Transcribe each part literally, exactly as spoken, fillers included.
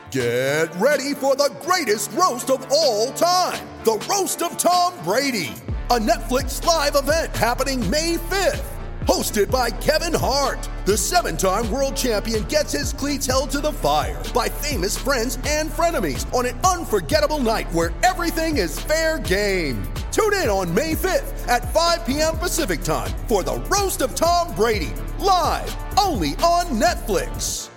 Get ready for the greatest roast of all time, the Roast of Tom Brady, a Netflix live event happening May fifth. Hosted by Kevin Hart, the seven-time world champion gets his cleats held to the fire by famous friends and frenemies on an unforgettable night where everything is fair game. Tune in on May fifth at five p.m. Pacific time for the Roast of Tom Brady, live only on Netflix.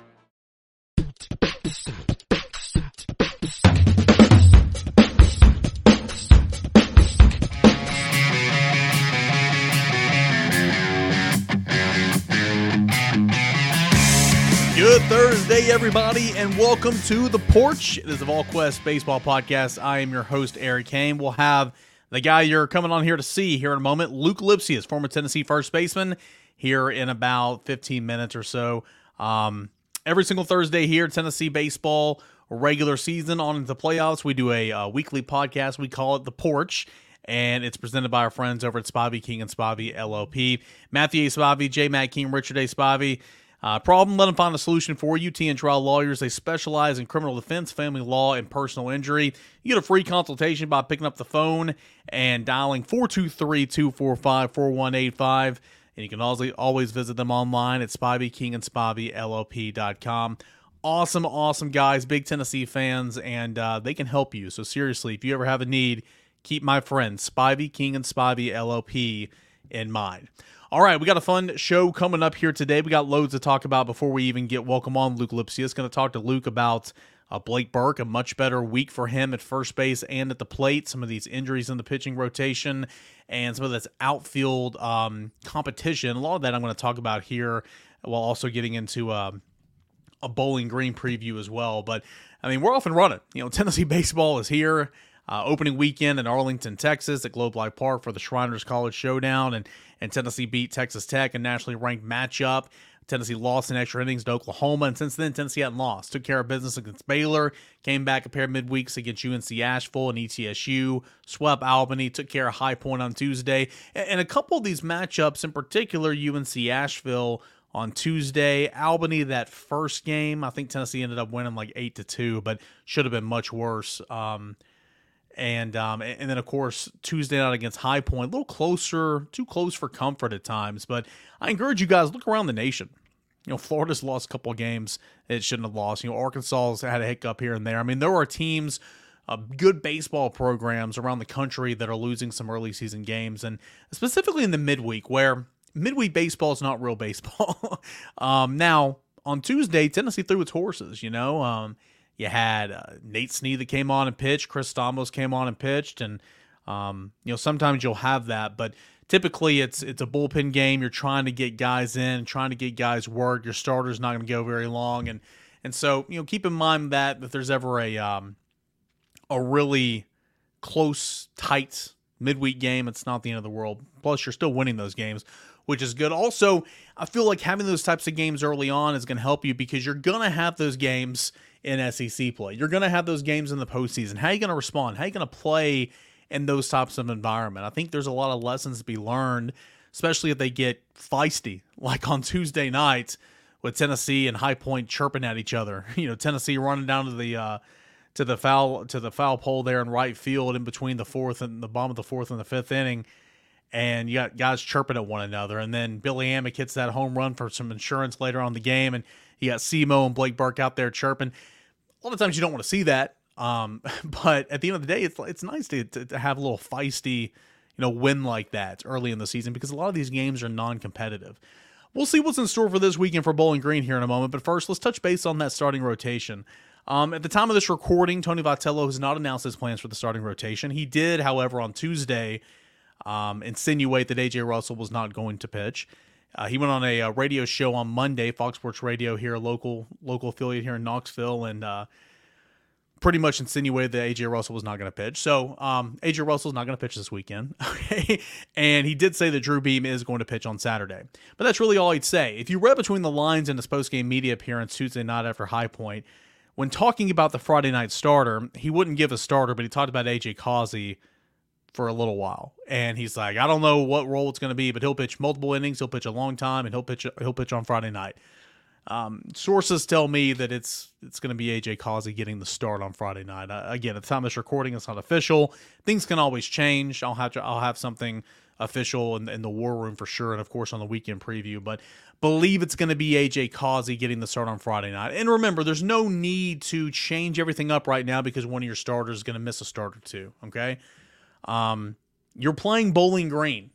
Good Thursday, everybody, and welcome to The Porch. It is the VolQuest Baseball Podcast. I am your host, Eric Kane. We'll have the guy you're coming on here to see here in a moment, Luke Lipsius, former Tennessee first baseman, here in about fifteen minutes or so. Um, every single Thursday here, Tennessee baseball, regular season on into the playoffs. We do a uh, weekly podcast. We call it The Porch, and it's presented by our friends over at Spivey, King and Spivey, L L P. Matthew A. Spivey, J. Matt King, Richard A. Spivey. Uh, problem, let them find a solution for you. T N Trial Lawyers, they specialize in criminal defense, family law, and personal injury. You get a free consultation by picking up the phone and dialing four two three, two four five, four one eight five. And you can also always visit them online at Spivey, King and Spivey, L L P dot com. Awesome, awesome guys, big Tennessee fans, and uh, they can help you. So seriously, if you ever have a need, keep my friends, Spivey, King and Spivey, L L P in mind. All right, we got a fun show coming up here today. We got loads to talk about before we even get welcome on Luke Lipsius. Going to talk to Luke about uh, Blake Burke, a much better week for him at first base and at the plate, some of these injuries in the pitching rotation, and some of this outfield um, competition. A lot of that I'm going to talk about here while also getting into uh, a Bowling Green preview as well. But, I mean, we're off and running. You know, Tennessee baseball is here. Uh, opening weekend in Arlington, Texas at Globe Life Park for the Shriners College Showdown, and, and Tennessee beat Texas Tech, a nationally ranked matchup. Tennessee lost in extra innings to Oklahoma, and since then, Tennessee hadn't lost. Took care of business against Baylor, came back a pair of midweeks against U N C Asheville and E T S U, swept Albany, took care of High Point on Tuesday. And, and a couple of these matchups, in particular, U N C Asheville on Tuesday, Albany, that first game, I think Tennessee ended up winning like eight to two, but should have been much worse. Um, And um, and then, of course, Tuesday night against High Point, a little closer, too close for comfort at times. But I encourage you guys, look around the nation. You know, Florida's lost a couple of games it shouldn't have lost. You know, Arkansas's had a hiccup here and there. I mean, there are teams, uh, good baseball programs around the country that are losing some early season games. And specifically in the midweek, where midweek baseball is not real baseball. um, now, on Tuesday, Tennessee threw its horses, you know. Um You had uh, Nate Snead that came on and pitched. Chris Stamos came on and pitched. And, um, you know, sometimes you'll have that. But typically it's it's a bullpen game. You're trying to get guys in, trying to get guys work. Your starter's not going to go very long. And and so, you know, keep in mind that if there's ever a, um, a really close, tight midweek game, it's not the end of the world. Plus, you're still winning those games, which is good. Also, I feel like having those types of games early on is going to help you because you're going to have those games in S E C play. You're going to have those games in the postseason. How are you going to respond? How are you going to play in those types of environment? I think there's a lot of lessons to be learned, especially if they get feisty, like on Tuesday night with Tennessee and High Point chirping at each other. You know, Tennessee running down to the uh, to the foul to the foul pole there in right field in between the fourth and the bottom of the fourth and the fifth inning. And you got guys chirping at one another. And then Billy Amick hits that home run for some insurance later on in the game. And you got Simo and Blake Burke out there chirping. A lot of times you don't want to see that. Um, but at the end of the day, it's it's nice to, to, to have a little feisty, you know, win like that early in the season because a lot of these games are non-competitive. We'll see what's in store for this weekend for Bowling Green here in a moment. But first, let's touch base on that starting rotation. Um, at the time of this recording, Tony Vitello has not announced his plans for the starting rotation. He did, however, on Tuesday, Um, insinuate that A J Russell was not going to pitch. Uh, he went on a, a radio show on Monday, Fox Sports Radio here, a local local affiliate here in Knoxville, and uh, pretty much insinuated that A J Russell was not going to pitch. So um, A J Russell's not going to pitch this weekend. Okay, and he did say that Drew Beam is going to pitch on Saturday. But that's really all he'd say. If you read between the lines in his post-game media appearance Tuesday night after High Point, when talking about the Friday night starter, he wouldn't give a starter, but he talked about A J Causey for a little while. And he's like, I don't know what role it's going to be, but he'll pitch multiple innings, he'll pitch a long time, and he'll pitch he'll pitch on Friday night. Um, sources tell me that it's it's going to be A J Causey getting the start on Friday night. Uh, again, at the time of this recording, it's not official. Things can always change. I'll have to I'll have something official in, in the war room for sure, and of course on the weekend preview. But believe it's going to be A J Causey getting the start on Friday night. And remember, there's no need to change everything up right now because one of your starters is going to miss a start or two. Okay, um, you're playing Bowling Green.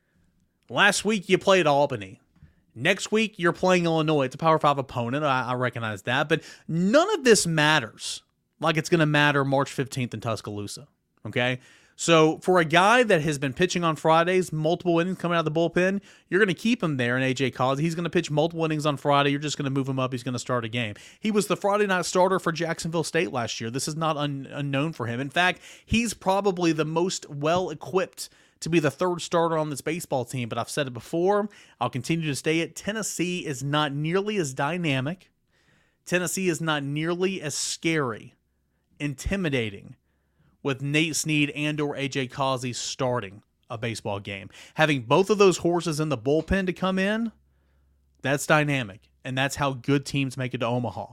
Last week you played Albany. Next week, you're playing Illinois. It's a Power five opponent. I, I recognize that. But none of this matters like it's going to matter March fifteenth in Tuscaloosa. Okay? So for a guy that has been pitching on Fridays, multiple innings coming out of the bullpen, you're going to keep him there in A J Causey. He's going to pitch multiple innings on Friday. You're just going to move him up. He's going to start a game. He was the Friday night starter for Jacksonville State last year. This is not un- unknown for him. In fact, he's probably the most well-equipped to be the third starter on this baseball team, but I've said it before, I'll continue to say it, Tennessee is not nearly as dynamic, Tennessee is not nearly as scary, intimidating, with Nate Snead and or A J Causey starting a baseball game. Having both of those horses in the bullpen to come in, that's dynamic, and that's how good teams make it to Omaha.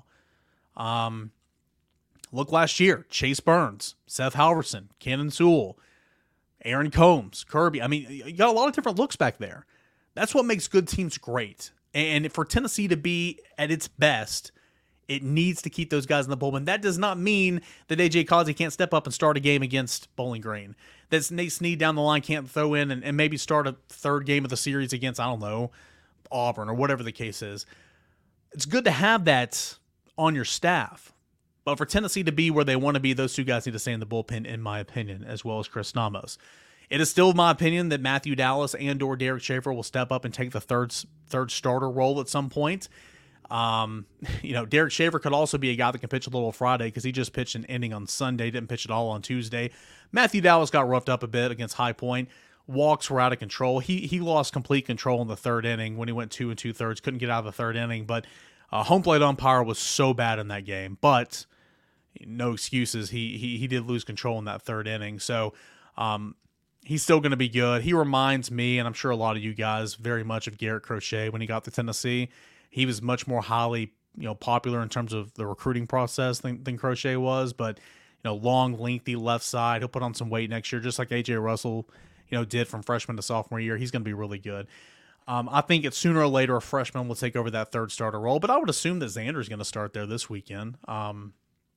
Um, look last year, Chase Burns, Seth Halverson, Cannon Sewell, Aaron Combs, Kirby. I mean, you got a lot of different looks back there. That's what makes good teams great. And for Tennessee to be at its best, it needs to keep those guys in the bullpen. That does not mean that A J Causey can't step up and start a game against Bowling Green. That Nate Snead down the line can't throw in and, and maybe start a third game of the series against, I don't know, Auburn or whatever the case is. It's good to have that on your staff. But for Tennessee to be where they want to be, those two guys need to stay in the bullpen, in my opinion, as well as Chris Namos. It is still my opinion that Matthew Dallas and or Derek Schaefer will step up and take the third third starter role at some point. Um, you know, Derek Schaefer could also be a guy that can pitch a little Friday because he just pitched an inning on Sunday, didn't pitch at all on Tuesday. Matthew Dallas got roughed up a bit against High Point. Walks were out of control. He he lost complete control in the third inning when he went two and two thirds. Couldn't get out of the third inning, but uh, home plate umpire was so bad in that game. But no excuses. He he he did lose control in that third inning. So um, he's still going to be good. He reminds me, and I'm sure a lot of you guys, very much of Garrett Crochet when he got to Tennessee. He was much more highly you know popular in terms of the recruiting process than, than Crochet was. But you know, long, lengthy left side. He'll put on some weight next year, just like A J Russell you know did from freshman to sophomore year. He's going to be really good. Um, I think it's sooner or later a freshman will take over that third starter role. But I would assume that Xander's going to start there this weekend. Um,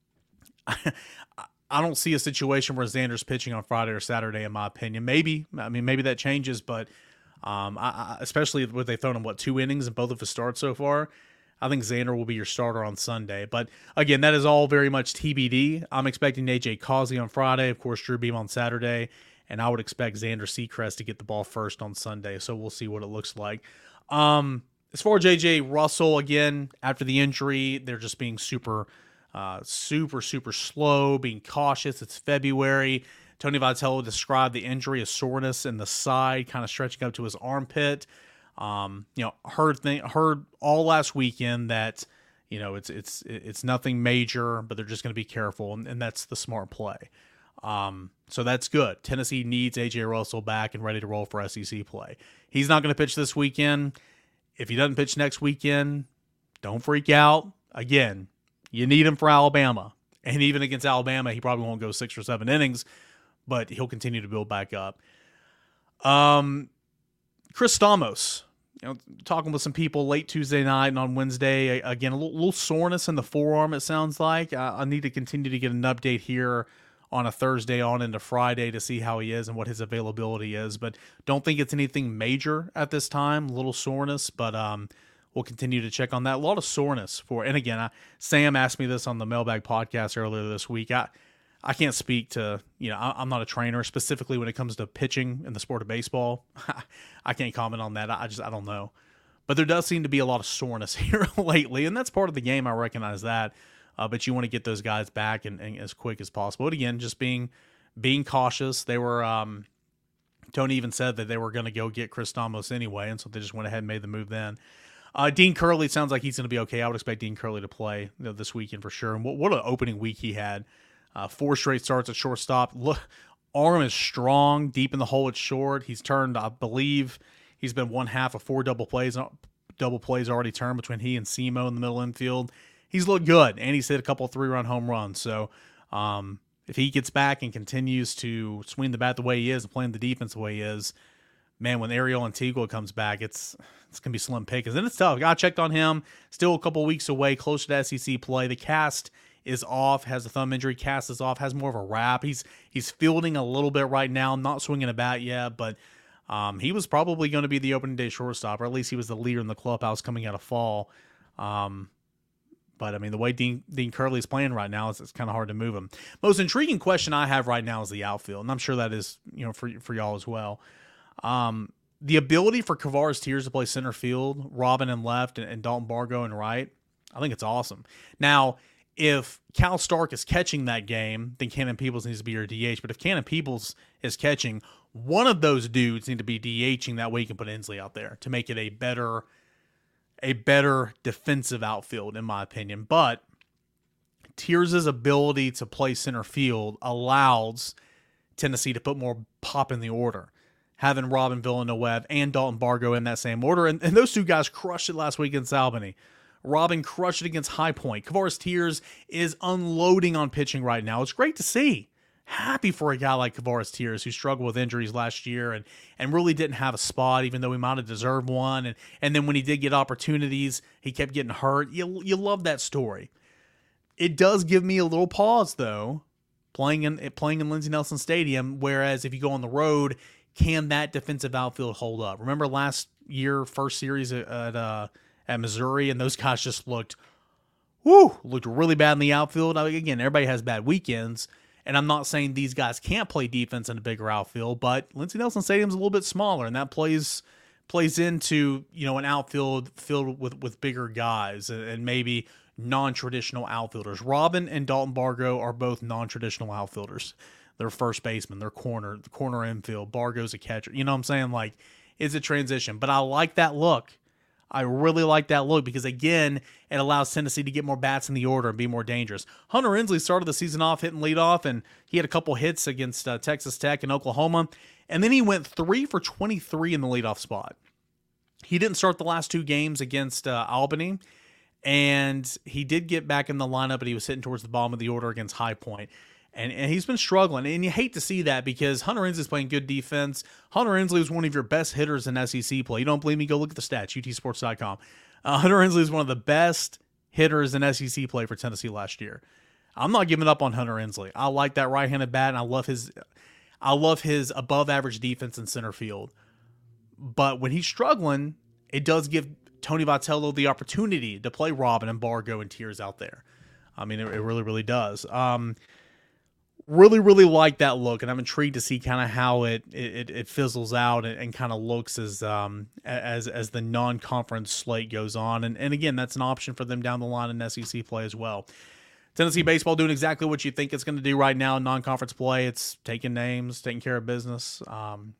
I don't see a situation where Xander's pitching on Friday or Saturday, in my opinion. Maybe, I mean, maybe that changes, but um, I, I, especially with they thrown him, what, two innings in both of his starts so far, I think Xander will be your starter on Sunday. But again, that is all very much T B D. I'm expecting A J Causey on Friday, of course, Drew Beam on Saturday, and I would expect Xander Sechrest to get the ball first on Sunday, so we'll see what it looks like. Um, as far as A J Russell, again, after the injury, they're just being super Uh, super, super slow, being cautious. It's February. Tony Vitello described the injury as soreness in the side, kind of stretching up to his armpit. Um, you know, heard th- heard all last weekend that you know it's it's it's nothing major, but they're just going to be careful, and, and that's the smart play. Um, so that's good. Tennessee needs A J Russell back and ready to roll for S E C play. He's not going to pitch this weekend. If he doesn't pitch next weekend, don't freak out. Again, you need him for Alabama. And even against Alabama, he probably won't go six or seven innings, but he'll continue to build back up. Um, Chris Stamos, you know, talking with some people late Tuesday night and on Wednesday. Again, a little, little soreness in the forearm, it sounds like. I, I need to continue to get an update here on a Thursday on into Friday to see how he is and what his availability is. But don't think it's anything major at this time. A little soreness, but um, we'll continue to check on that. A lot of soreness for, and again, I, Sam asked me this on the Mailbag podcast earlier this week. I, I can't speak to, you know, I, I'm not a trainer specifically when it comes to pitching in the sport of baseball. I can't comment on that. I just, I don't know. But there does seem to be a lot of soreness here lately, and that's part of the game. I recognize that. Uh, but you want to get those guys back and, and as quick as possible. But again, just being being cautious. They were, um, Tony even said that they were going to go get Chris Stamos anyway, and so they just went ahead and made the move then. Uh, Dean Curley sounds like he's going to be okay. I would expect Dean Curley to play you know, this weekend for sure. And what, what an opening week he had. Uh, four straight starts at shortstop. Look, arm is strong, deep in the hole at short. He's turned, I believe, he's been one half of four double plays, double plays already turned between he and Semo in the middle infield. He's looked good, and he's hit a couple of three-run home runs. So um, if he gets back and continues to swing the bat the way he is and playing the defense the way he is, man, when Ariel Antigua comes back, it's it's going to be slim pickings. And it's tough. I checked on him. Still a couple weeks away, closer to S E C play. The cast is off, has a thumb injury. Cast is off, has more of a wrap. He's he's fielding a little bit right now, not swinging a bat yet, but um, he was probably going to be the opening day shortstop, or at least he was the leader in the clubhouse coming out of fall. Um, but, I mean, the way Dean, Dean Curley's playing right now, it's, it's kind of hard to move him. Most intriguing question I have right now is the outfield, and I'm sure that is, you know, for, for y'all as well. Um, the ability for Kavares Tears to play center field, Robin in left, and, and Dalton Bargo in right, I think it's awesome. Now, if Cal Stark is catching that game, then Cannon Peebles needs to be your D H. But if Cannon Peebles is catching, one of those dudes need to be DHing. That way you can put Inslee out there to make it a better, a better defensive outfield, in my opinion. But Tears' ability to play center field allows Tennessee to put more pop in the order, having Robin Villanueva and Dalton Bargo in that same order. And, and those two guys crushed it last week against Albany. Robin crushed it against High Point. Kavares Tears is unloading on pitching right now. It's great to see. Happy for a guy like Kavares Tears, who struggled with injuries last year and, and really didn't have a spot, even though he might have deserved one. And, and then when he did get opportunities, he kept getting hurt. You, you love that story. It does give me a little pause, though, playing in, playing in Lindsey Nelson Stadium, whereas if you go on the road, can that defensive outfield hold up? Remember last year, first series at, at uh, at Missouri, and those guys just looked, whoo, looked really bad in the outfield. I mean, again, everybody has bad weekends, and I'm not saying these guys can't play defense in a bigger outfield, but Lindsey Nelson Stadium's a little bit smaller, and that plays plays into, you know, an outfield filled with, with bigger guys and, and maybe non-traditional outfielders. Robin and Dalton Bargo are both non-traditional outfielders. They're first baseman, they're corner, the corner infield. Bargo's a catcher. You know what I'm saying? Like, it's a transition, but I like that look. I really like that look because, again, it allows Tennessee to get more bats in the order and be more dangerous. Hunter Inslee started the season off hitting leadoff, and he had a couple hits against uh, Texas Tech and Oklahoma, and then he went three for twenty-three in the leadoff spot. He didn't start the last two games against uh, Albany, and he did get back in the lineup, but he was sitting towards the bottom of the order against High Point. And, and he's been struggling, and you hate to see that because Hunter Inslee is playing good defense. Hunter Inslee was one of your best hitters in S E C play. You don't believe me? Go look at the stats, U T sports dot com. Uh, Hunter Inslee is one of the best hitters in S E C play for Tennessee last year. I'm not giving up on Hunter Inslee. I like that right-handed bat, and I love his, I love his above-average defense in center field. But when he's struggling, it does give Tony Vitello the opportunity to play Robin and Bargo and Tears out there. I mean, it, it really, really does. Um, Really, really like that look, and I'm intrigued to see kind of how it it, it fizzles out and, and kind of looks as um as as the non-conference slate goes on. And and again, that's an option for them down the line in S E C play as well. Tennessee baseball doing exactly what you think it's going to do right now in non-conference play. It's taking names, taking care of business. Um,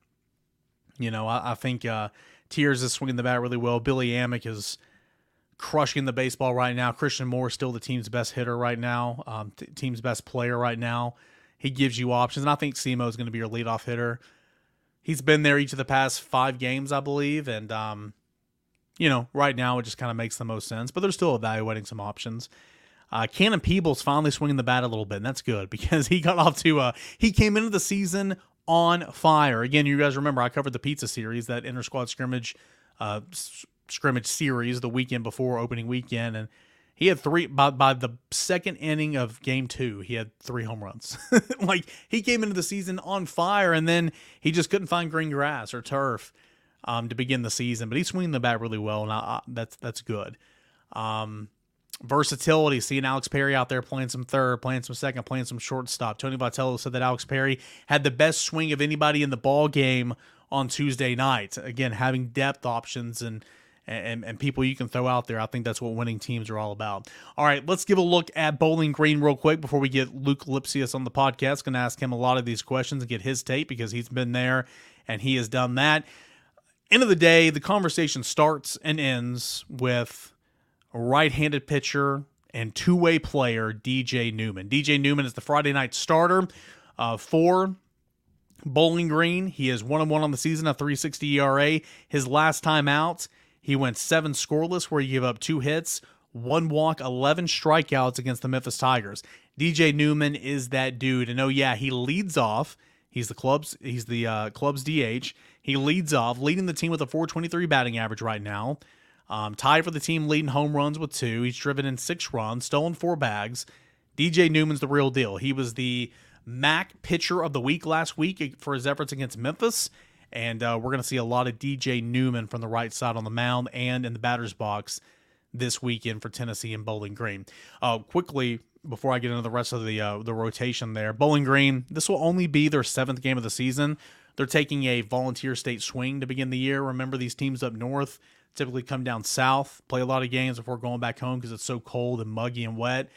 you know, I, I think uh, Tears is swinging the bat really well. Billy Amick is crushing the baseball right now. Christian Moore is still the team's best hitter right now, um, t- team's best player right now. He gives you options, and I think Semo is going to be your leadoff hitter. He's been there each of the past five games, I believe, and, um, you know, right now it just kind of makes the most sense, but they're still evaluating some options. Uh, Cannon Peebles finally swinging the bat a little bit, and that's good because he got off to uh, – he came into the season on fire. Again, you guys remember I covered the Pizza Series, that inter-squad scrimmage uh, scrimmage series the weekend before opening weekend, and he had three by, by the second inning of game two. He had three home runs. Like, he came into the season on fire, and then he just couldn't find green grass or turf um, to begin the season. But he's swinging the bat really well, and I, I, that's that's good. Um, versatility, seeing Alex Perry out there playing some third, playing some second, playing some shortstop. Tony Vitello said that Alex Perry had the best swing of anybody in the ball game on Tuesday night. Again, having depth options and. And, and people you can throw out there. I think that's what winning teams are all about. All right, let's give a look at Bowling Green real quick before we get Luke Lipsius on the podcast. Going to ask him a lot of these questions and get his take because he's been there and he has done that. End of the day, the conversation starts and ends with a right-handed pitcher and two-way player, D J Newman. D J Newman is the Friday night starter uh, for Bowling Green. He is one and one on the season, a three sixty E R A. His last time out, He went seven scoreless, where he gave up two hits, one walk, eleven strikeouts against the Memphis Tigers. D J Newman is that dude. And oh yeah, he leads off. He's the club's he's the uh, club's D H. He leads off, leading the team with a four twenty-three batting average right now. Um, tied for the team leading home runs with two. He's driven in six runs, stolen four bags. D J Newman's the real deal. He was the M A C pitcher of the week last week for his efforts against Memphis. And uh, we're going to see a lot of D J Newman from the right side on the mound and in the batter's box this weekend for Tennessee and Bowling Green. Uh, quickly, before I get into the rest of the uh, the rotation there, Bowling Green, this will only be their seventh game of the season. They're taking a volunteer state swing to begin the year. Remember, these teams up north typically come down south, play a lot of games before going back home because it's so cold and muggy and wet.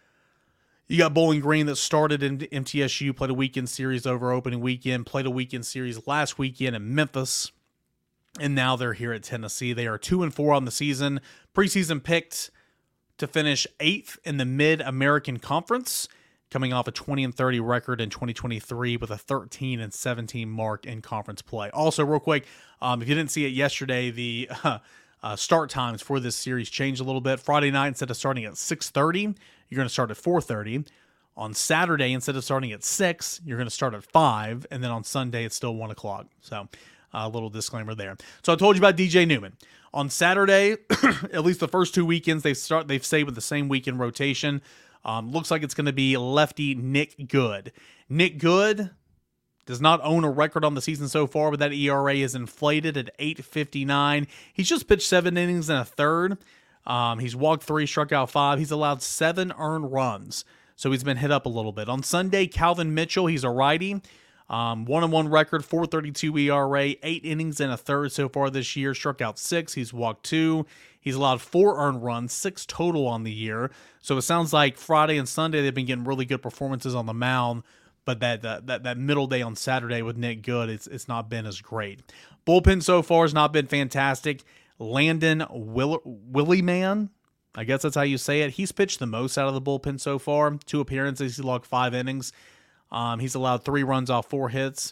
You got Bowling Green that started in M T S U, played a weekend series over opening weekend, played a weekend series last weekend in Memphis, and now they're here at Tennessee. They are two and four on the season. Preseason picked to finish eighth in the Mid-American Conference, coming off a twenty and thirty record in twenty twenty-three with a thirteen and seventeen mark in conference play. Also, real quick, um, if you didn't see it yesterday, the uh, uh, start times for this series changed a little bit. Friday night, instead of starting at six thirty, you're going to start at four thirty. On Saturday, instead of starting at six, you're going to start at five. And then on Sunday, it's still one o'clock. So a uh, little disclaimer there. So I told you about D J Newman. On Saturday, at least the first two weekends, they start, they've stayed with the same weekend rotation. Um, looks like it's going to be lefty Nick Good. Nick Good does not own a record on the season so far, but that E R A is inflated at eight fifty-nine. He's just pitched seven innings and a third. Um, he's walked three, struck out five. He's allowed seven earned runs, so he's been hit up a little bit. On Sunday, Calvin Mitchell, he's a righty. Um, one and one record, four thirty-two E R A, eight innings and a third so far this year. Struck out six. He's walked two. He's allowed four earned runs, six total on the year. So it sounds like Friday and Sunday they've been getting really good performances on the mound, but that that that, that middle day on Saturday with Nick Good, it's it's not been as great. Bullpen so far has not been fantastic. Landon Will- Willie Man, I guess that's how you say it. He's pitched the most out of the bullpen so far. Two appearances, he logged five innings. Um, he's allowed three runs off four hits.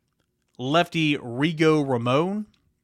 Lefty Rigo Ramon,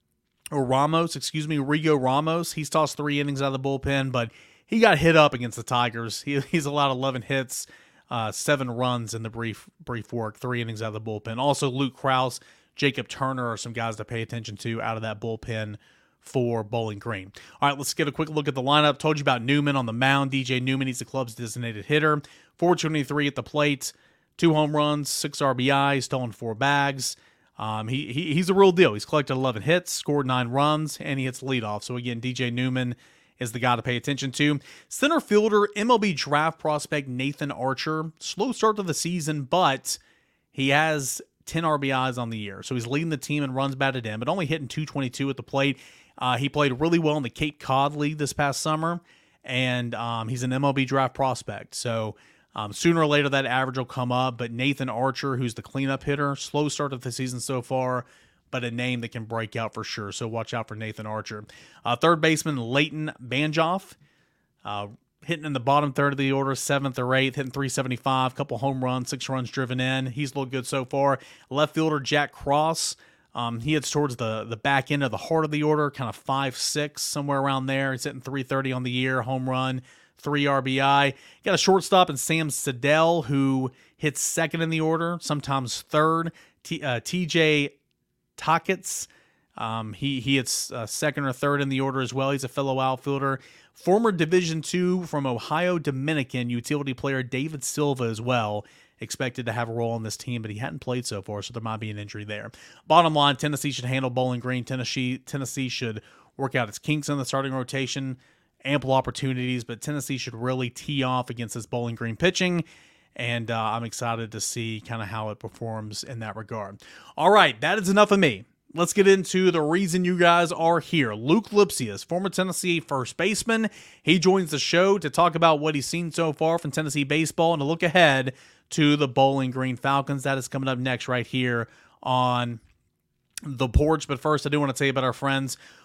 or Ramos, excuse me, Rigo Ramos. He's tossed three innings out of the bullpen, but he got hit up against the Tigers. He, he's allowed eleven hits, uh, seven runs in the brief brief work, three innings out of the bullpen. Also, Luke Krause, Jacob Turner are some guys to pay attention to out of that bullpen for Bowling Green. All right, let's get a quick look at the lineup. Told you about Newman on the mound. D J Newman, he's the club's designated hitter. four twenty-three at the plate, two home runs, six R B Is, stolen four bags. Um, he, he He's a real deal. He's collected eleven hits, scored nine runs, and he hits leadoff. So again, D J Newman is the guy to pay attention to. Center fielder, M L B draft prospect Nathan Archer. Slow start to the season, but he has ten R B Is on the year. So he's leading the team in runs batted in, but only hitting two twenty-two at the plate. Uh, he played really well in the Cape Cod League this past summer, and um, he's an M L B draft prospect. So um, sooner or later that average will come up, but Nathan Archer, who's the cleanup hitter, slow start of the season so far, but a name that can break out for sure. So watch out for Nathan Archer. Uh, third baseman Leighton Banjoff, uh, hitting in the bottom third of the order, seventh or eighth, hitting three seventy-five, couple home runs, six runs driven in. He's looked good so far. Left fielder Jack Cross, um, he heads towards the, the back end of the heart of the order, kind of five six, somewhere around there. He's hitting three thirty on the year, home run, three R B I. Got a shortstop in Sam Siddell, who hits second in the order, sometimes third. T, uh, T J Tockets, um, he, he hits uh, second or third in the order as well. He's a fellow outfielder. Former Division two from Ohio Dominican utility player David Silva as well, expected to have a role on this team, but he hadn't played so far, so there might be an injury there. Bottom line, Tennessee should handle Bowling Green. Tennessee, Tennessee should work out its kinks in the starting rotation, ample opportunities, but Tennessee should really tee off against this Bowling Green pitching, and uh, I'm excited to see kind of how it performs in that regard. All right, that is enough of me. Let's get into the reason you guys are here. Luke Lipsius, former Tennessee first baseman. He joins the show to talk about what he's seen so far from Tennessee baseball and to look ahead to the Bowling Green Falcons. That is coming up next right here on The Porch. But first, I do want to tell you about our friends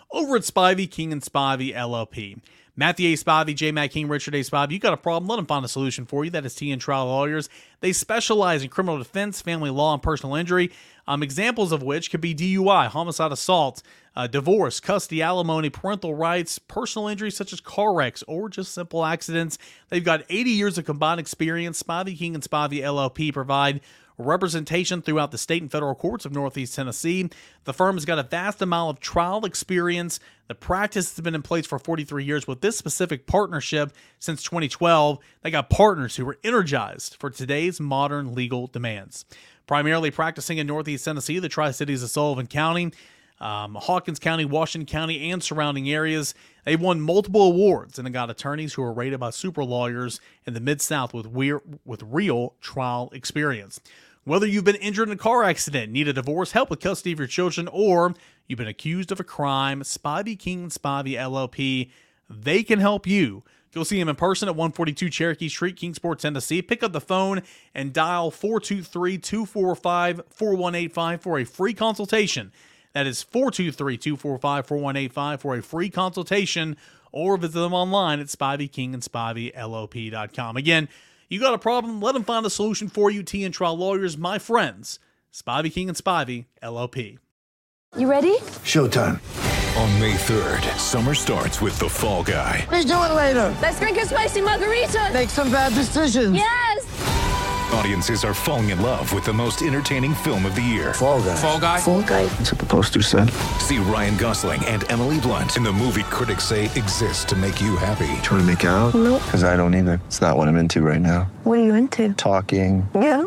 over at Spivey, King and Spivey, L L P. Matthew A. Spivey, J. Matt King, Richard A. Spivey, you got a problem, let them find a solution for you. That is T N Trial Lawyers. They specialize in criminal defense, family law, and personal injury, um, examples of which could be D U I, homicide, assault, uh, divorce, custody, alimony, parental rights, personal injuries such as car wrecks, or just simple accidents. They've got eighty years of combined experience. Spivey, King and Spivey, L L P provide representation throughout the state and federal courts of Northeast Tennessee. The firm has got a vast amount of trial experience. The practice has been in place for forty-three years. With this specific partnership since twenty twelve, they got partners who are energized for today's modern legal demands. Primarily practicing in Northeast Tennessee, the Tri-Cities of Sullivan County, um, Hawkins County, Washington County, and surrounding areas. They've won multiple awards and have got attorneys who are rated by super lawyers in the Mid-South with, weir- with real trial experience. Whether you've been injured in a car accident, need a divorce, help with custody of your children, or you've been accused of a crime, Spivey, King and Spivey, L L P, they can help you. Go see him in person at one forty-two Cherokee Street, Kingsport, Tennessee. Pick up the phone and dial four two three, two four five, four one eight five for a free consultation. That is four two three, two four five, four one eight five for a free consultation, or visit them online at Spivey, King and Spivey, L L P dot com. Again, you got a problem, let them find a solution for you. T N Trial Lawyers, my friends, Spivey, King and Spivey, L L P. You ready? Showtime. On May third, summer starts with The Fall Guy. Let's do it later. Let's drink a spicy margarita. Make some bad decisions. Yes. Audiences are falling in love with the most entertaining film of the year. Fall Guy. Fall Guy? Fall guy. That's what the poster said. See Ryan Gosling and Emily Blunt in the movie critics say exists to make you happy. Trying to make it out? Nope. Because I don't either. It's not what I'm into right now. What are you into? Talking. Yeah.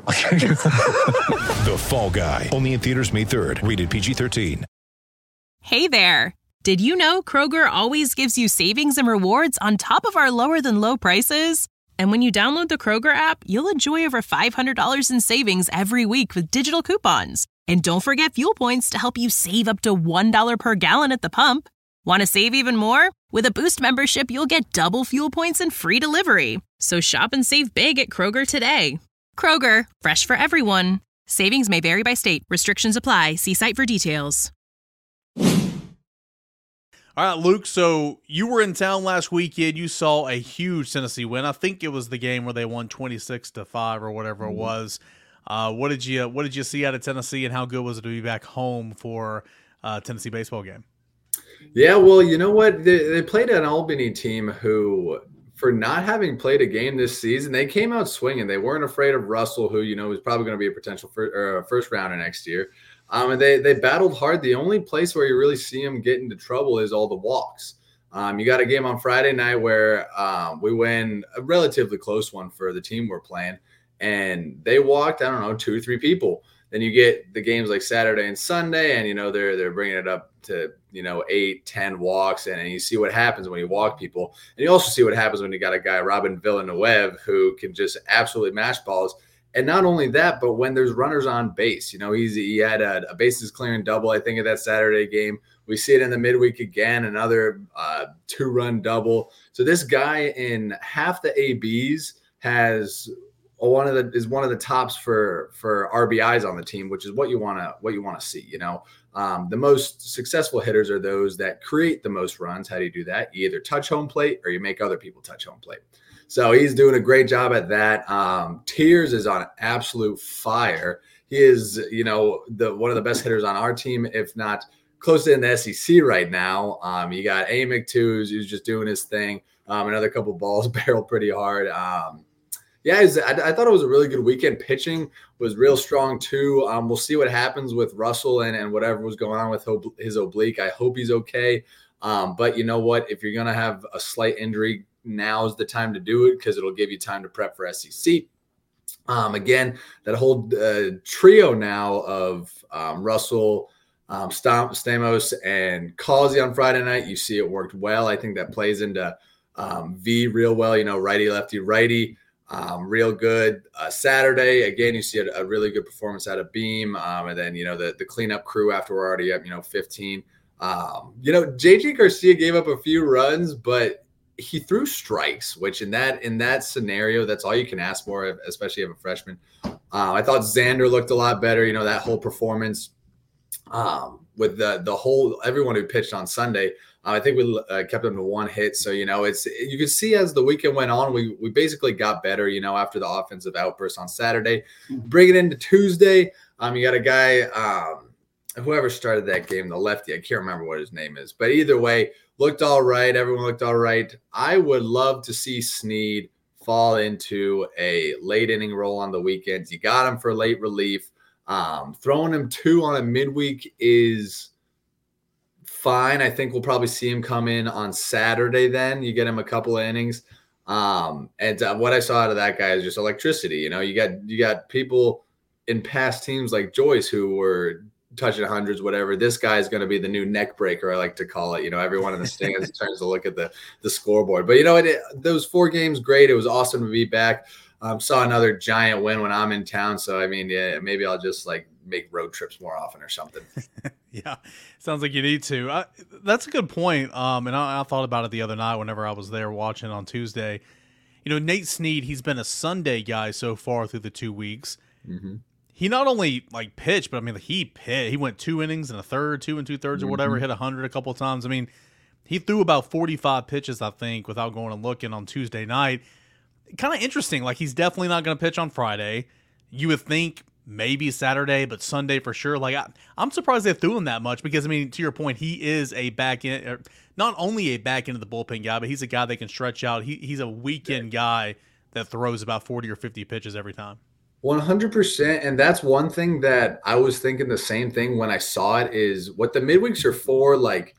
The Fall Guy. Only in theaters May third. Rated P G thirteen. Hey there. Did you know Kroger always gives you savings and rewards on top of our lower than low prices? And when you download the Kroger app, you'll enjoy over five hundred dollars in savings every week with digital coupons. And don't forget fuel points to help you save up to one dollar per gallon at the pump. Want to save even more? With a Boost membership, you'll get double fuel points and free delivery. So shop and save big at Kroger today. Kroger, fresh for everyone. Savings may vary by state. Restrictions apply. See site for details. All right, Luke, so you were in town last weekend. You saw a huge Tennessee win. I think it was the game where they won twenty-six to five or whatever it was. Uh, what did you what did you see out of Tennessee, and how good was it to be back home for a Tennessee baseball game? Yeah, well, you know what? They, they played an Albany team who, for not having played a game this season, they came out swinging. They weren't afraid of Russell, who, you know, is probably going to be a potential for, or a first rounder next year. Um, and they they battled hard. The only place where you really see them get into trouble is all the walks. Um, you got a game on Friday night where um, we win a relatively close one for the team we're playing, and they walked, I don't know, two or three people. Then you get the games like Saturday and Sunday, and, you know, they're they're bringing it up to, you know, eight, ten walks, and, and you see what happens when you walk people. And you also see what happens when you got a guy, Robin Villanueva, who can just absolutely mash balls. And not only that, but when there's runners on base, you know, he's, he had a, a bases clearing double, I think, at that Saturday game. We see it in the midweek again, another uh, two-run double. So this guy in half the A Bs has one of the is one of the tops for for R B Is on the team, which is what you want to what you want to see. You know, um, the most successful hitters are those that create the most runs. How do you do that? You either touch home plate or you make other people touch home plate. So he's doing a great job at that. Um, Tears is on absolute fire. He is, you know, the one of the best hitters on our team, if not close to in the S E C right now. Um, you got Amick too, who's, who's just doing his thing. Um, another couple balls barreled pretty hard. Um, yeah, I, I thought it was a really good weekend. Pitching was real strong too. Um, we'll see what happens with Russell and, and whatever was going on with his oblique. I hope he's okay. Um, but you know what? If you're going to have a slight injury, now's the time to do it because it'll give you time to prep for S E C. Um, again, that whole uh, trio now of um, Russell, um, Stamos, and Causey on Friday night, you see it worked well. I think that plays into um, V real well, you know, righty, lefty, righty, um, real good. Uh, Saturday, again, you see a, a really good performance out of Beam. Um, and then, you know, the, the cleanup crew after we're already up, you know, fifteen. Um, you know, J J Garcia gave up a few runs, but he threw strikes, which in that in that scenario, that's all you can ask for, especially of a freshman. Uh, I thought Xander looked a lot better, you know, that whole performance. Um, with the the whole everyone who pitched on Sunday. Uh, I think we uh, kept them to one hit. So, you know, it's you can see as the weekend went on, we we basically got better, you know, after the offensive outburst on Saturday. Bring it into Tuesday. Um, you got a guy, um, whoever started that game, the lefty, I can't remember what his name is. But either way, looked all right. Everyone looked all right. I would love to see Snead fall into a late inning role on the weekends. You got him for late relief. Um, throwing him two on a midweek is fine. I think we'll probably see him come in on Saturday then. You get him a couple of innings. Um, and uh, what I saw out of that guy is just electricity. You know, you got you got people in past teams like Joyce who were touching hundreds, whatever. This guy is going to be the new neck breaker, I like to call it. You know, everyone in the stands turns to look at the, the scoreboard. But, you know, it, it, those four games, great. It was awesome to be back. Um, saw another giant win when I'm in town. So, I mean, yeah, maybe I'll just, like, make road trips more often or something. Yeah, sounds like you need to. I, that's a good point. Um, and I, I thought about it the other night whenever I was there watching on Tuesday. You know, Nate Snead, he's been a Sunday guy so far through the two weeks. Mm-hmm. He not only like pitched, but I mean, he pitched. He went two innings and a third, two and two thirds or whatever, mm-hmm. hit one hundred a couple of times. I mean, he threw about forty-five pitches, I think, without going and looking on Tuesday night. Kind of interesting. Like, he's definitely not going to pitch on Friday. You would think maybe Saturday, but Sunday for sure. Like, I, I'm surprised they threw him that much because, I mean, to your point, he is a back end, er, not only a back end of the bullpen guy, but he's a guy that can stretch out. He, he's a weekend guy that throws about forty or fifty pitches every time. one hundred percent. And that's one thing that I was thinking the same thing when I saw it is what the midweeks are for. Like,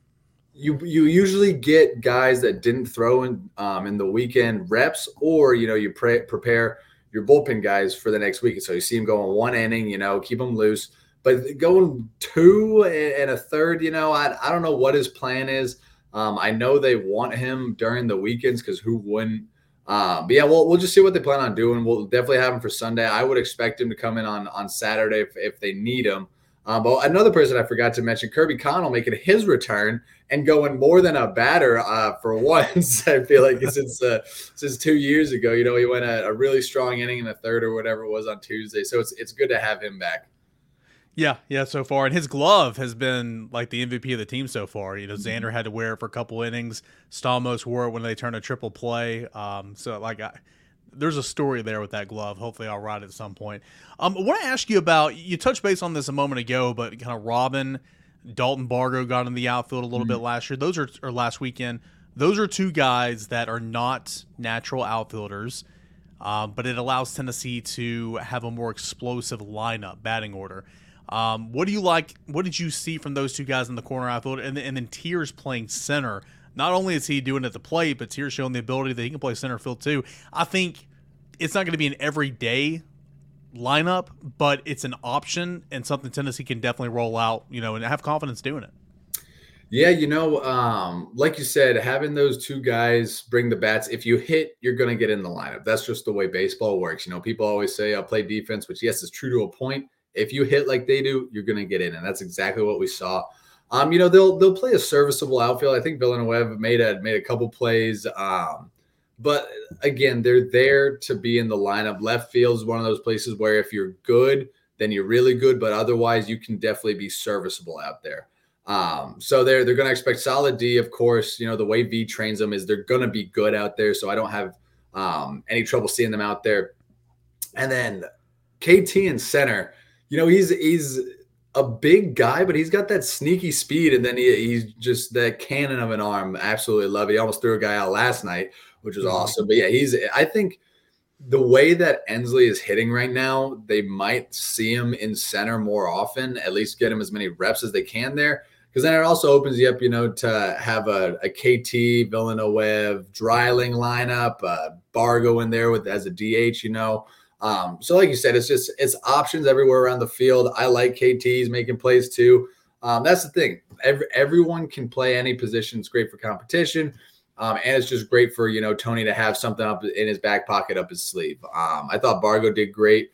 you you usually get guys that didn't throw in um, in the weekend reps, or, you know, you pre- prepare your bullpen guys for the next week. So you see them going one inning, you know, keep them loose. But going two and a third, you know, I, I don't know what his plan is. Um, I know they want him during the weekends because who wouldn't? Um, but yeah, we'll we'll just see what they plan on doing. We'll definitely have him for Sunday. I would expect him to come in on, on Saturday if, if they need him. Um, but another person I forgot to mention, Kirby Connell, making his return and going more than a batter uh, for once. I feel like since uh, since two years ago, you know, he went a, a really strong inning in the third or whatever it was on Tuesday. So it's it's good to have him back. Yeah, yeah, so far. And his glove has been like the M V P of the team so far. You know, Xander had to wear it for a couple innings. Stamos wore it when they turned a triple play. Um, so, like, I, there's a story there with that glove. Hopefully I'll ride it at some point. Um, I want to ask you about, you touched base on this a moment ago, but kind of Robin, Dalton Bargo got in the outfield a little mm-hmm. bit last year. Those are, or last weekend. Those are two guys that are not natural outfielders, um, but it allows Tennessee to have a more explosive lineup, batting order. Um, what do you like? What did you see from those two guys in the corner outfield, and, and then Tiers playing center? Not only is he doing it at the plate, but Tiers showing the ability that he can play center field too. I think it's not going to be an everyday lineup, but it's an option and something Tennessee can definitely roll out, you know, and have confidence doing it. Yeah, you know, um, like you said, having those two guys bring the bats, if you hit, you're going to get in the lineup. That's just the way baseball works. You know, people always say, I'll play defense, which, yes, is true to a point. If you hit like they do, you're going to get in, and that's exactly what we saw. Um, you know, they'll they'll play a serviceable outfield. I think Villanueva made a made a couple plays, um, but again, they're there to be in the lineup. Left field is one of those places where if you're good, then you're really good, but otherwise, you can definitely be serviceable out there. Um, so they're they're going to expect solid D, of course. You know, the way V trains them is they're going to be good out there, so I don't have um, any trouble seeing them out there. And then K T in center. You know, he's he's a big guy, but he's got that sneaky speed, and then he, he's just that cannon of an arm. Absolutely love it. He almost threw a guy out last night, which was awesome. But yeah, he's. I think the way that Ensley is hitting right now, they might see him in center more often. At least get him as many reps as they can there, because then it also opens you up, you know, to have a, a K T, Villanueva, Dreiling lineup, uh, Bargo in there with as a D H, you know. Um, so like you said, it's just, it's options everywhere around the field. I like K T's making plays too. Um, that's the thing. Every, everyone can play any position. It's great for competition. Um, and it's just great for, you know, Tony to have something up in his back pocket, up his sleeve. Um, I thought Bargo did great.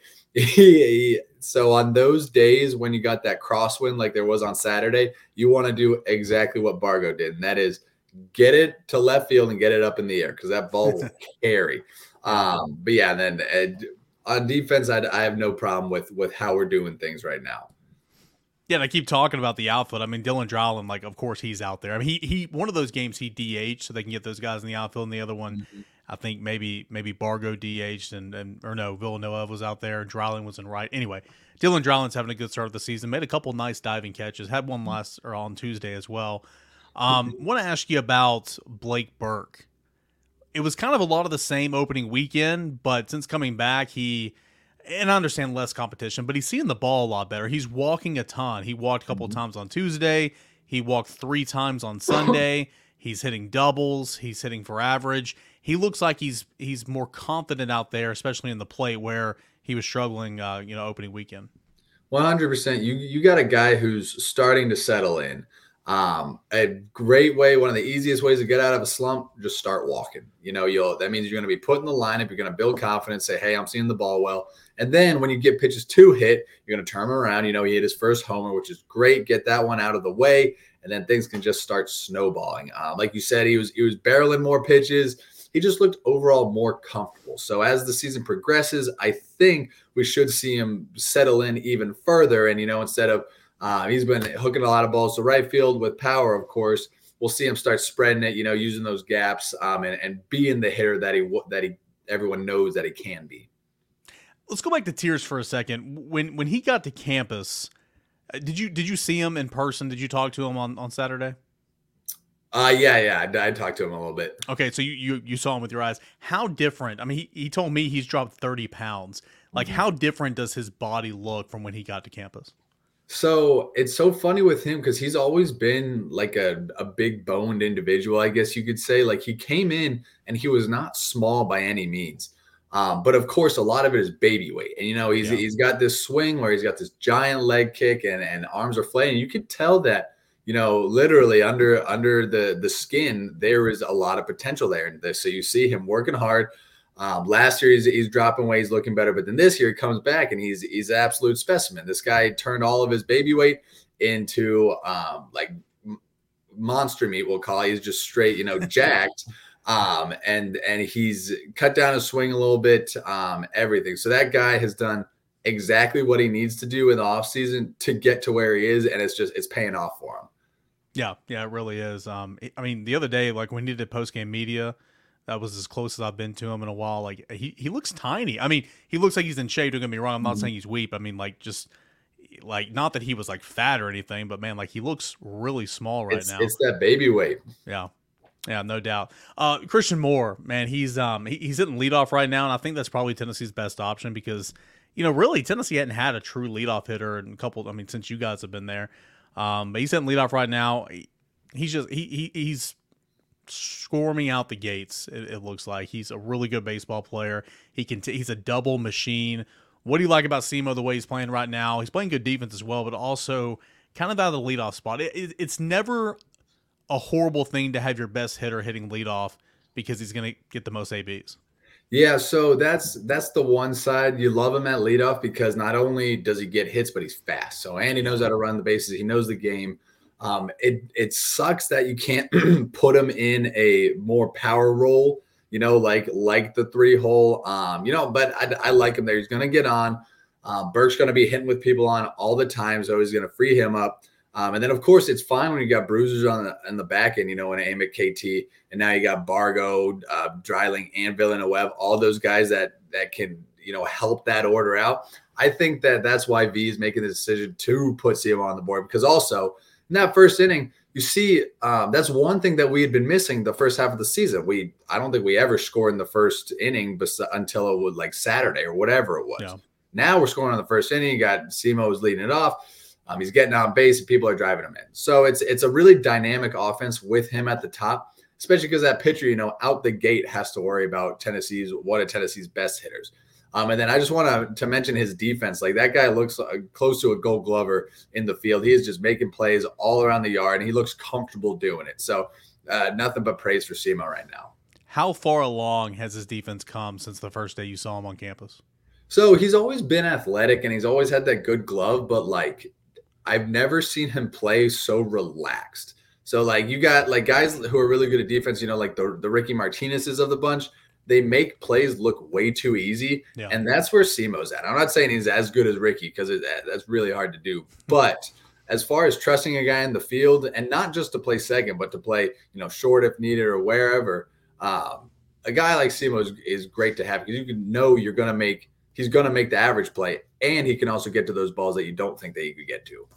So on those days when you got that crosswind, like there was on Saturday, you want to do exactly what Bargo did. And that is get it to left field and get it up in the air, because that ball will carry. Um, but yeah, then uh, on defense, I, I have no problem with with how we're doing things right now. Yeah, and I keep talking about the outfield. I mean, Dylan Dryland, like, of course he's out there. I mean, he he one of those games he D H'd so they can get those guys in the outfield, and the other one, mm-hmm. I think maybe maybe Bargo D H'd, and, and or no, Villanova was out there, and Dryland was in right. Anyway, Dylan Dryland's having a good start of the season. Made a couple nice diving catches. Had one last or on Tuesday as well. Um, want to ask you about Blake Burke. It was kind of a lot of the same opening weekend, but since coming back, he. And I understand less competition, but he's seeing the ball a lot better. He's walking a ton. He walked a couple mm-hmm. times on Tuesday. He walked three times on Sunday. He's hitting doubles. He's hitting for average. He looks like he's he's more confident out there, especially in the plate where he was struggling, uh, you know, opening weekend. one hundred percent. You you got a guy who's starting to settle in. Um, a great way, one of the easiest ways to get out of a slump, just start walking. You know, you'll that means you're going to be put in the lineup. You're going to build confidence, say, hey, I'm seeing the ball well. And then when you get pitches to hit, you're going to turn him around. You know, he hit his first homer, which is great. Get that one out of the way, and then things can just start snowballing. Um, like you said, he was he was barreling more pitches. He just looked overall more comfortable. So as the season progresses, I think we should see him settle in even further. And, you know, instead of Uh, he's been hooking a lot of balls to right field with power, of course. We'll see him start spreading it, you know, using those gaps um, and, and being the hitter that he that he everyone knows that he can be. Let's go back to Tears for a second. When when he got to campus, did you did you see him in person? Did you talk to him on, on Saturday? Uh, yeah, yeah. I, I talked to him a little bit. Okay, so you, you you saw him with your eyes. How different? I mean, he, he told me he's dropped thirty pounds. Like, mm-hmm. how different does his body look from when he got to campus? So it's so funny with him because he's always been like a, a big boned individual, I guess you could say. Like, he came in and he was not small by any means. Um, but of course, a lot of it is baby weight. And, you know, he's yeah. he's got this swing where he's got this giant leg kick and, and arms are flaying. You could tell that, you know, literally under under the, the skin, there is a lot of potential there in this. So you see him working hard. Um, last year he's, he's dropping weight, he's looking better, but then this year he comes back and he's he's an absolute specimen. This guy turned all of his baby weight into um, like monster meat, we'll call it. He's just straight, you know, jacked, um, and and he's cut down his swing a little bit, um, everything. So that guy has done exactly what he needs to do in the offseason to get to where he is, and it's just it's paying off for him. Yeah, yeah, it really is. Um, I mean, the other day, like when he did post game media. That was as close as I've been to him in a while. Like he, he looks tiny. I mean, he looks like he's in shape. Don't get me wrong. I'm not mm-hmm. saying he's weak. I mean, like just like not that he was like fat or anything, but man, like he looks really small right it's, now. It's that baby weight. Yeah, yeah, no doubt. Uh, Christian Moore, man, he's um he, he's hitting leadoff right now, and I think that's probably Tennessee's best option because you know really Tennessee hadn't had a true leadoff hitter in a couple. I mean, since you guys have been there, um, but he's hitting leadoff right now. He, he's just he, he he's. Swarming out the gates. It, it looks like he's a really good baseball player. He can. T- he's a double machine. What do you like about Simo the way he's playing right now? He's playing good defense as well, but also kind of out of the leadoff spot. It, it, it's never a horrible thing to have your best hitter hitting leadoff because he's going to get the most A Bs. Yeah, so that's that's the one side. You love him at leadoff because not only does he get hits, but he's fast. So Andy knows how to run the bases. He knows the game. Um, it it sucks that you can't put him in a more power role, you know, like like the three hole, um, you know. But I, I like him there. He's going to get on. Um, Burke's going to be hitting with people on all the time, so he's going to free him up. Um, and then of course it's fine when you got bruisers on the in the back end, you know, and aim at K T, and now you got Bargo, uh, Dryling, and Villanova, all those guys that that can you know help that order out. I think that that's why V is making the decision to put Simo on the board because also. In that first inning, you see, um, that's one thing that we had been missing the first half of the season. We, I don't think we ever scored in the first inning bes- until it was like Saturday or whatever it was. Yeah. Now we're scoring on the first inning. You got Simo is leading it off. Um, he's getting on base and people are driving him in. So it's it's a really dynamic offense with him at the top, especially because that pitcher, you know, out the gate has to worry about Tennessee's one of Tennessee's best hitters. Um, and then I just want to to mention his defense. Like that guy looks uh, close to a Gold Glover in the field. He is just making plays all around the yard, and he looks comfortable doing it. So uh, nothing but praise for Simo right now. How far along has his defense come since the first day you saw him on campus? So he's always been athletic, and he's always had that good glove. But like, I've never seen him play so relaxed. So like, you got like guys who are really good at defense. You know, like the the Ricky Martinez's of the bunch. They make plays look way too easy, yeah. and that's where Simo's at. I'm not saying he's as good as Ricky because that's really hard to do, but as far as trusting a guy in the field, and not just to play second, but to play, you know, short if needed or wherever, um, a guy like Simo is, is great to have because you can know you're going to make he's going to make the average play, and he can also get to those balls that you don't think that he could get to.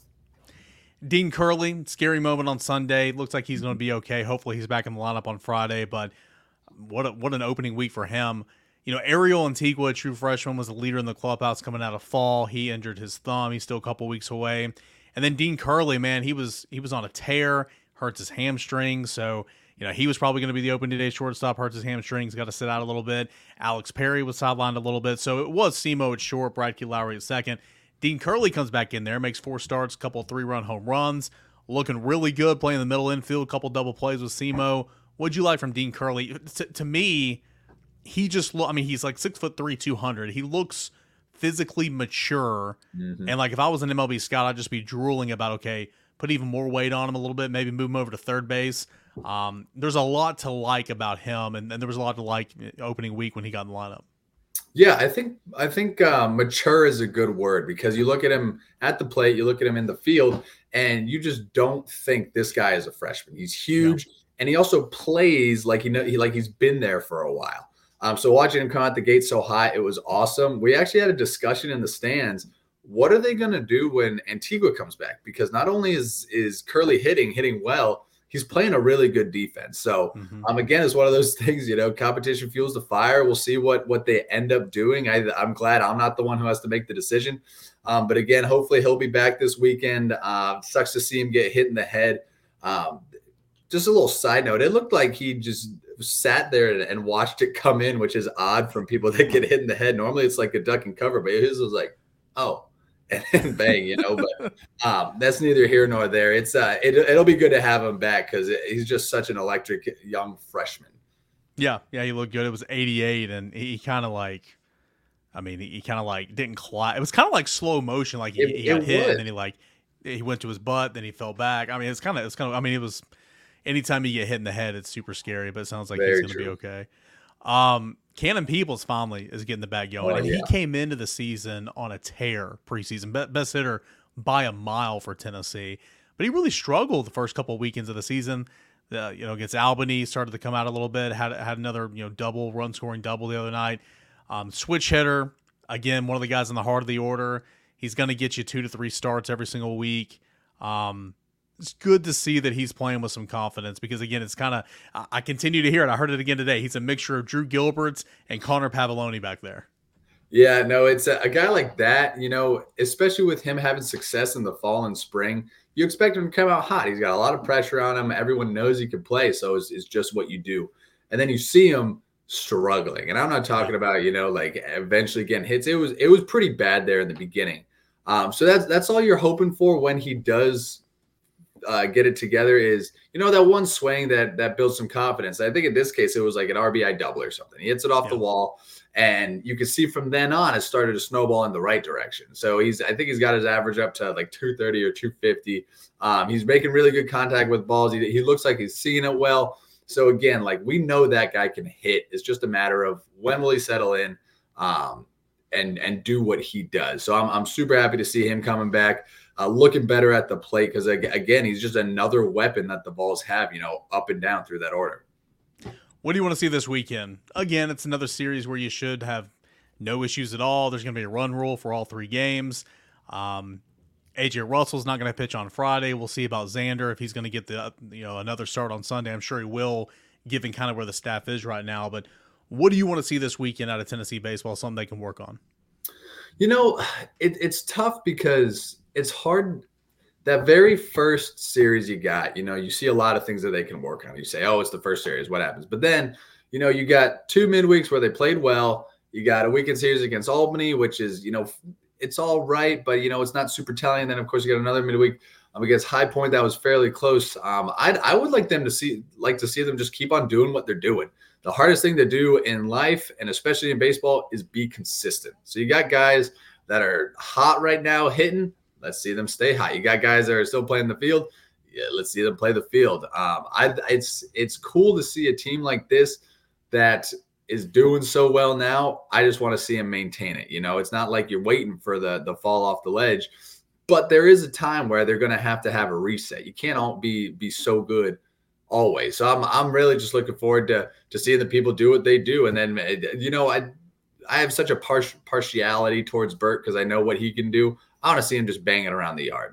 Dean Curley, scary moment on Sunday. Looks like he's going to be okay. Hopefully he's back in the lineup on Friday, but what a, what an opening week for him. You know, Ariel Antigua, a true freshman, was the leader in the clubhouse coming out of fall. He injured his thumb. He's still a couple weeks away. And then Dean Curley, man, he was he was on a tear, hurts his hamstring. So, you know, he was probably going to be the opening day shortstop, hurts his hamstrings, got to sit out a little bit. Alex Perry was sidelined a little bit. So it was Simo at short, Brad Key Lowry at second. Dean Curley comes back in there, makes four starts, a couple of three-run home runs, looking really good, playing the middle infield, a couple double plays with Simo. What'd you like from Dean Curley? To, to me, he just look. I mean, he's like six foot three, two hundred. He looks physically mature, mm-hmm. and like if I was an M L B scout, I'd just be drooling about okay, put even more weight on him a little bit, maybe move him over to third base. Um, there's a lot to like about him, and, and there was a lot to like opening week when he got in the lineup. Yeah, I think I think uh, mature is a good word because you look at him at the plate, you look at him in the field, and you just don't think this guy is a freshman. He's huge, yeah. And he also plays like he know he like he's been there for a while. Um, so watching him come out the gate so high, it was awesome. We actually had a discussion in the stands. What are they going to do when Antigua comes back? Because not only is is Curley hitting hitting well, he's playing a really good defense. So, mm-hmm. um, again, it's one of those things, you know, competition fuels the fire. We'll see what what they end up doing. I, I'm glad I'm not the one who has to make the decision. Um, but, again, hopefully he'll be back this weekend. Uh, sucks to see him get hit in the head. Um, just a little side note. It looked like he just sat there and, and watched it come in, which is odd from people that get hit in the head. Normally it's like a duck and cover, but his was like, oh, and then bang, you know, but um, that's neither here nor there. It's uh, it, it'll be good to have him back because he's just such an electric young freshman. Yeah, yeah, he looked good. It was eighty-eight, and he kind of like, I mean, he, he kind of like didn't collide. It was kind of like slow motion, like he, it, he got hit, was. And then he like he went to his butt, then he fell back. I mean, it's kind of it's kind of. I mean, it was anytime you get hit in the head, it's super scary, but it sounds like Very he's going to be okay. Um, Cannon Peoples finally is getting the bat going. Oh, and yeah. He came into the season on a tear preseason, Be- best hitter by a mile for Tennessee. But he really struggled the first couple of weekends of the season. The, you know, against Albany, started to come out a little bit. Had had another you know double run scoring double the other night. Um, switch hitter again, one of the guys in the heart of the order. He's going to get you two to three starts every single week. Um, It's good to see that he's playing with some confidence because, again, it's kind of – I continue to hear it. I heard it again today. He's a mixture of Drew Gilbert's and Connor Pavoloni back there. Yeah, no, it's a, a guy like that, you know, especially with him having success in the fall and spring, you expect him to come out hot. He's got a lot of pressure on him. Everyone knows he can play, so it's, it's just what you do. And then you see him struggling. And I'm not talking about, you know, like eventually getting hits. It was it was pretty bad there in the beginning. Um, so that's that's all you're hoping for when he does – Uh, get it together is, you know, that one swing that that builds some confidence. I think in this case, it was like an R B I double or something. He hits it off yeah. the wall, and you can see from then on, it started to snowball in the right direction. So he's, I think he's got his average up to like two thirty or two fifty. Um, he's making really good contact with balls. He, he looks like he's seeing it well. So again, like we know that guy can hit. It's just a matter of when will he settle in um, and and do what he does. So I'm I'm super happy to see him coming back. Uh, looking better at the plate because, again, he's just another weapon that the Vols have, you know, up and down through that order. What do you want to see this weekend? Again, it's another series where you should have no issues at all. There's going to be a run rule for all three games. Um, A J Russell's not going to pitch on Friday. We'll see about Xander if he's going to get the you know another start on Sunday. I'm sure he will, given kind of where the staff is right now. But what do you want to see this weekend out of Tennessee baseball, something they can work on? You know, it, it's tough because – it's hard. That very first series you got, you know, you see a lot of things that they can work on. You say, oh, it's the first series. What happens? But then, you know, you got two midweeks where they played well. You got a weekend series against Albany, which is, you know, it's all right, but, you know, it's not super telling. And then, of course, you got another midweek um, against High Point that was fairly close. Um, I I would like them to see, like to see them just keep on doing what they're doing. The hardest thing to do in life, and especially in baseball, is be consistent. So you got guys that are hot right now hitting. Let's see them stay high. You got guys that are still playing the field. Yeah, let's see them play the field. Um, I, it's it's cool to see a team like this that is doing so well now. I just want to see them maintain it. You know, it's not like you're waiting for the the fall off the ledge. but there is a time where they're going to have to have a reset. You can't all be be so good always. So I'm I'm really just looking forward to to seeing the people do what they do. And then, you know, I I have such a par- partiality towards Bert because I know what he can do. I want to see him just banging around the yard.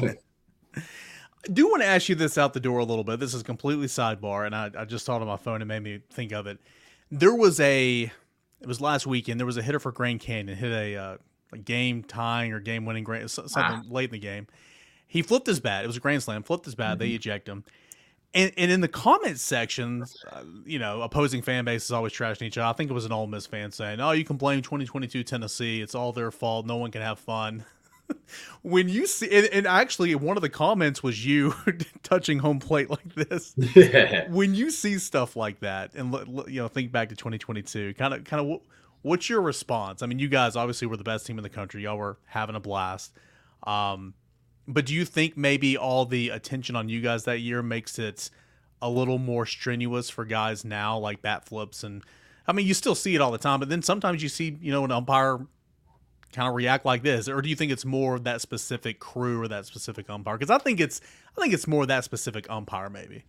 I do want to ask you this out the door a little bit. This is completely sidebar, and I, I just thought on my phone and made me think of it. There was a, it was last weekend, there was a hitter for Grand Canyon, hit a, uh, a game tying or game winning grand, something wow. late in the game. He flipped his bat. It was a grand slam. Flipped his bat. Mm-hmm. They eject him. And, and in the comments section, uh, you know, opposing fan base is always trashing each other. I think it was an Ole Miss fan saying, "Oh, you can blame twenty twenty-two Tennessee. It's all their fault. No one can have fun." When you see, and, and actually one of the comments was you touching home plate like this. Yeah. When you see stuff like that, and you know, think back to twenty twenty-two, kind of, kind of, what's your response? I mean, you guys obviously were the best team in the country. Y'all were having a blast. Um, but do you think maybe all the attention on you guys that year makes it a little more strenuous for guys now, like bat flips? And I mean, you still see it all the time, but then sometimes you see, you know, an umpire kind of react like this, or do you think it's more of that specific crew or that specific umpire? Because I think it's, I think it's more that specific umpire, maybe.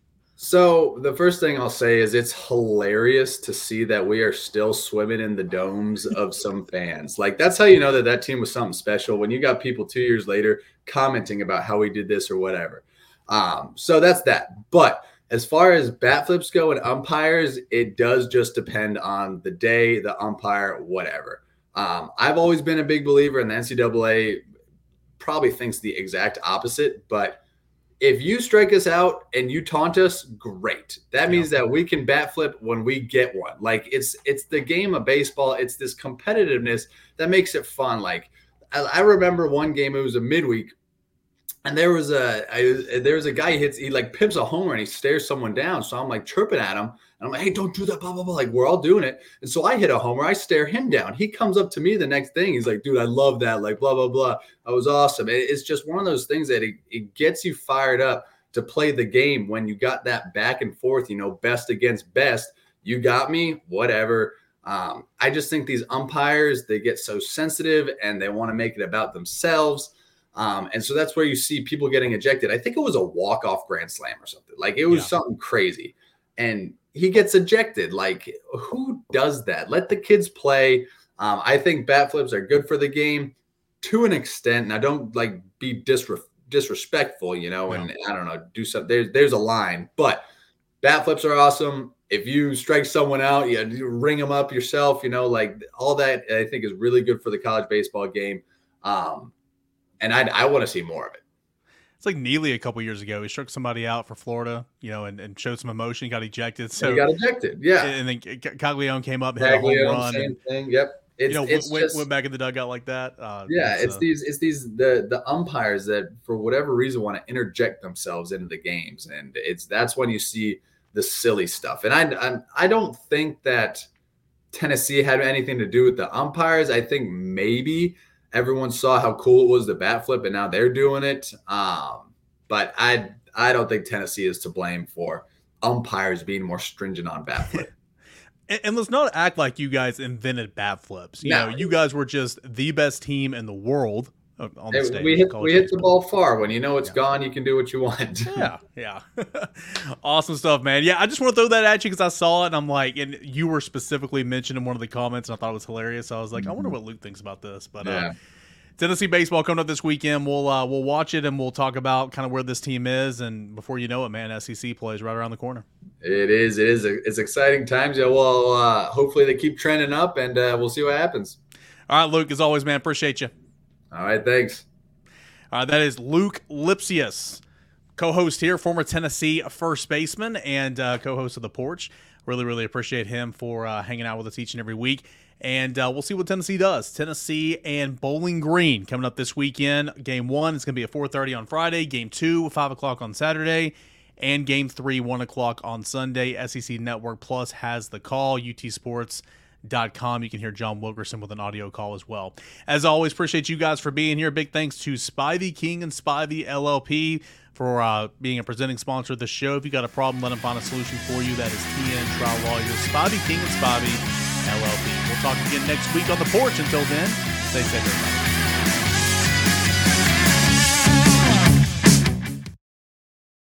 So the first thing I'll say is it's hilarious to see that we are still swimming in the domes of some fans. Like, that's how you know that that team was something special, when you got people two years later commenting about how we did this or whatever. Um, so that's that. But as far as bat flips go and umpires, it does just depend on the day, the umpire, whatever. Um, I've always been a big believer, and the N C double A probably thinks the exact opposite. But if you strike us out and you taunt us, great. That means that we can bat flip when we get one. Like, it's it's the game of baseball. It's this competitiveness that makes it fun. Like, I, I remember one game, it was a midweek, and there was a I, there was a guy, he hits, he like pimps a homer and he stares someone down. So I'm like chirping at him. And I'm like, hey, don't do that, blah, blah, blah. Like, we're all doing it. And so I hit a homer. I stare him down. He comes up to me the next thing. He's like, dude, I love that. Like, blah, blah, blah. That was awesome. It, it's just one of those things that it, it gets you fired up to play the game when you got that back and forth, you know, best against best. You got me, whatever. Um, I just think these umpires, they get so sensitive and they want to make it about themselves. Um, and so that's where you see people getting ejected. I think it was a walk-off grand slam or something. Like, it was yeah. something crazy. And he gets ejected. Like, who does that? Let the kids play. Um, I think bat flips are good for the game to an extent. Now, don't like be disre- disrespectful, you know, and yeah. I don't know, do something. There's, there's a line, but bat flips are awesome. If you strike someone out, you, you ring them up yourself, you know, like all that I think is really good for the college baseball game. Um, and I, I want to see more of it. It's like Neely a couple years ago. He struck somebody out for Florida, you know, and, and showed some emotion. He got ejected. So he got ejected, yeah. And then Caglione came up, hit Caglione, a home run. Same and, thing. Yep. It's, you know, it's went, just, went back in the dugout like that. Uh, yeah, it's, it's uh, these, it's these the the umpires that for whatever reason want to interject themselves into the games, and it's that's when you see the silly stuff. And I I, I don't think that Tennessee had anything to do with the umpires. I think maybe everyone saw how cool it was the bat flip, and now they're doing it. Um, But I I don't think Tennessee is to blame for umpires being more stringent on bat flip. and, and let's not act like you guys invented bat flips. You no. know, you guys were just the best team in the world on the stage. We hit we hit the ball far. When you know it's yeah. gone, you can do what you want. yeah, yeah. Awesome stuff, man. Yeah, I just want to throw that at you because I saw it, and I'm like, and you were specifically mentioned in one of the comments, and I thought it was hilarious. So I was like, mm-hmm. I wonder what Luke thinks about this. But yeah. uh Tennessee baseball coming up this weekend. We'll uh, we'll watch it and we'll talk about kind of where this team is. And before you know it, man, S E C plays right around the corner. It is. It is. It's exciting times. Yeah. Well, uh, hopefully they keep trending up, and uh, we'll see what happens. All right, Luke. As always, man, appreciate you. All right. Thanks. All right, that is Luke Lipsius, co-host here, former Tennessee first baseman and uh, co-host of The Porch. Really, really appreciate him for uh, hanging out with us each and every week. And uh, we'll see what Tennessee does. Tennessee and Bowling Green coming up this weekend. Game one is going to be at four thirty on Friday. Game two, five o'clock on Saturday. And game three, one o'clock on Sunday. S E C Network Plus has the call. U T Sports dot com. You can hear John Wilkerson with an audio call as well. As always, appreciate you guys for being here. Big thanks to Spivey King and Spivey L L P for uh, being a presenting sponsor of the show. If you got a problem, let them find a solution for you. That is T N Trial Lawyers, Spivey King and Spivey L L P. We'll talk again next week on The Porch. Until then, stay safe, everybody.